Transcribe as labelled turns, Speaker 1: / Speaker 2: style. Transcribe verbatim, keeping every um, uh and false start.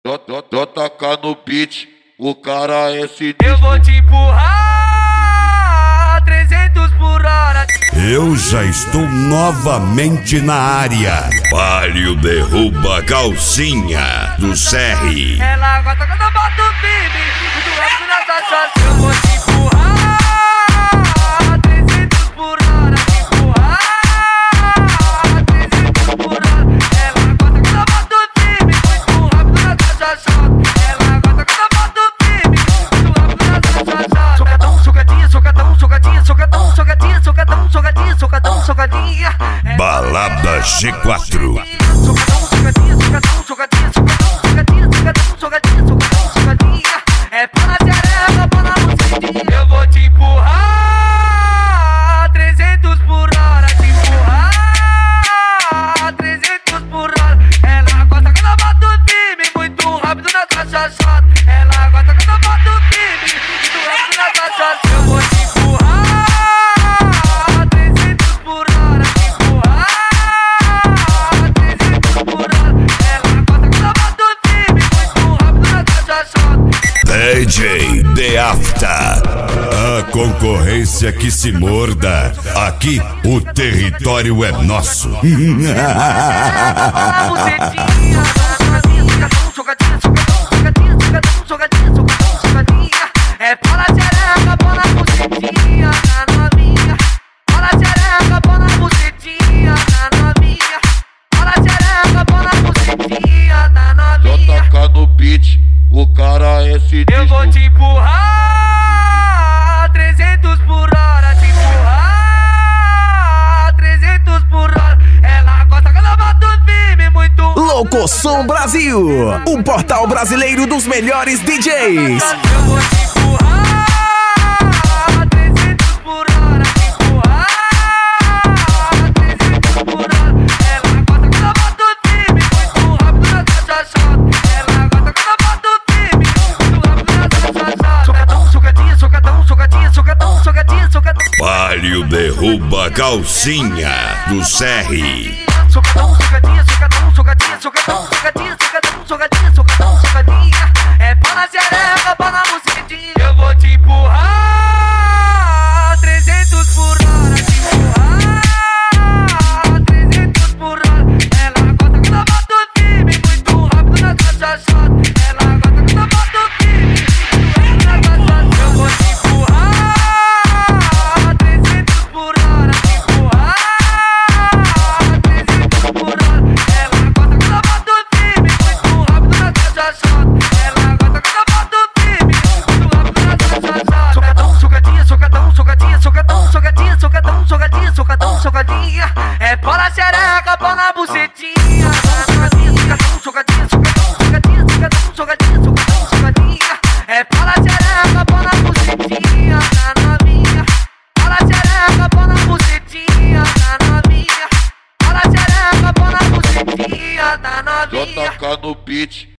Speaker 1: Tô tacar no beat, o cara é sinistro.
Speaker 2: Eu vou te empurrar trezentos por hora.
Speaker 3: Eu já estou novamente na área. Palio derruba calcinha do Serri.
Speaker 2: Ela gosta quando eu boto o firme, muito rápido na taxa. Eu vou te empurrar trezentos por hora. Empurrar trezentos por hora. Ela gosta quando eu boto o firme, muito rápido na taxa. Ela gosta quando eu boto o firme, muito rápido na taxa. Socadão, socadinha, socadão, socadinha, socadão, socadinha, socadão, socadinha, socadão, socadinha.
Speaker 3: Balada G quatro.
Speaker 2: Socadão, socadinha, socadão, socadinha, socadão, socadinha, socadão, socadinha, socadão, socadinha. É para xereca, para bucetinha. Eu vou te empurrar trezentos por hora. Te empurrar trezentos por hora. Ela gosta quando eu boto firme, muito rápido na caixa chata. Ela gosta quando eu boto firme, muito rápido na caixa chata. Eu vou te empurrar trezentos por hora. Te empurrar trezentos por hora. Ela gosta quando eu boto firme, muito rápido na caixa chata.
Speaker 3: D J The After. A concorrência que se morda. Aqui o território é nosso.
Speaker 2: É para xereca, bola bucetinha na novinha. Para xereca, bola bucetinha na novinha. Para xereca, bola bucetinha na
Speaker 1: Tô
Speaker 2: novinha.
Speaker 1: tacar no beat, o cara é sinistro.
Speaker 2: Eu vou te empurrar trezentos por hora. Te empurrar trezentos por hora. Ela gosta quando eu boto firme, muito.
Speaker 4: Locosom Brasil, o portal brasileiro dos melhores D Js.
Speaker 2: Eu vou te empurrar trezentos por hora. Te empurrar trezentos por hora. Ela gosta quando eu boto firme, muito rápido na taxa chata. Ela gosta quando eu boto firme, muito rápido na taxa chata. Socadão, socadinha, socadão, socadinha, socadão, socadinha, socadão.
Speaker 3: Palio derruba calcinha do Serri.
Speaker 2: Socadão, socadinha, socadão, socadinha, socadão, socadinha, socadão, socadinha, socadão, socadinha. É para xereca, para bucetinha. Eu vou te empurrar trezentos por hora. Te empurrar trezentos por hora. Ela gosta quando eu boto firme, muito rápido na taxa chata. Ela gosta quando eu boto firme, muito rápido na taxa chata. Eu vou te empurrar trezentos por hora. Te empurrar trezentos por hora. Ela gosta quando eu boto firme, muito rápido na taxa chata. Ela gosta quando eu boto firme, muito rápido na taxa chata. Socadão, socadinha, socadão, socadinha, socadão, socadinha, socadão, socadinha, socadão, socadinha. É para xereca, bola bucetinha. Socadão, socadinha, socadão, socadinha, socadão, socadinha, socadão, socadinha. É para xereca, bola bucetinha na novinha. Para xereca, bola bucetinha na novinha. Para xereca, bola bucetinha na
Speaker 1: Tô
Speaker 2: novinha.
Speaker 1: tacar no beat,